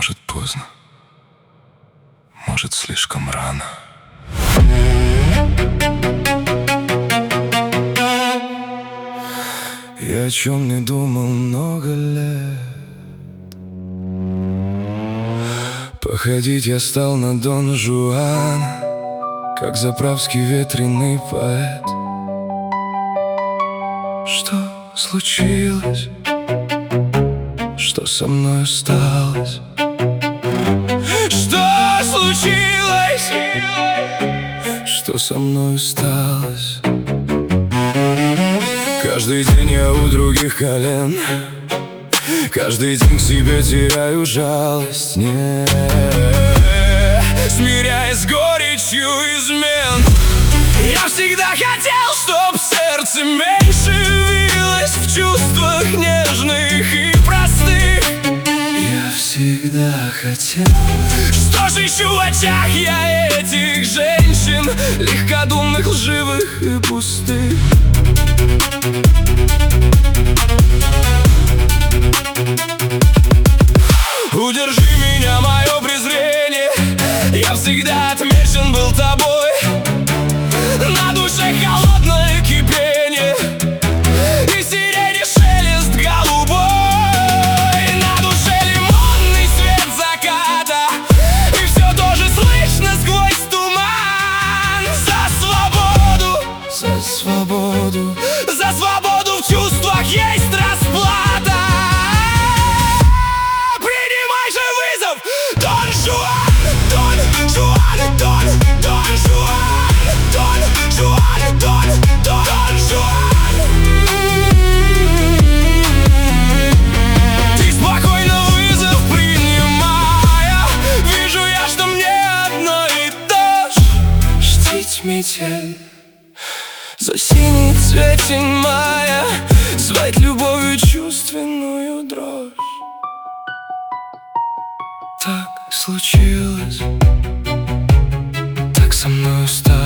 Может, поздно, может, слишком рано. Я о чем не думал много лет. Походить я стал на Дон Жуана, как заправский ветреный поэт. Что случилось? Что со мной осталось? Что случилось? Что со мной осталось? Каждый день я у других колен, каждый день к себе теряю жалость, не смиряясь с горечью измен. Я всегда хотел, чтоб сердце меньше вилось в чувствах нежных и простых. Я всегда хотел. Что же ищу в очах я этих женщин, легкодумных, лживых и пустых? Удержи меня, мое презрение, я всегда отмечен был тобой. На душе холодное кипение и сирени шелест голубой. На душе лимонный свет заката, и все тоже слышно сквозь туман. За свободу, за свободу, за свободу в чувствах есть расплата. Принимай же вызов, Дон Жуан, Дон Жуан, Дон Жуан, Дон Жуан, Дон Жуан. Ты спокойно вызов принимая, вижу я, что мне одно и то же. Ждить метель за синий цветень мая, звать любовью чувственную дрожь. Так случилось, так со мной стало.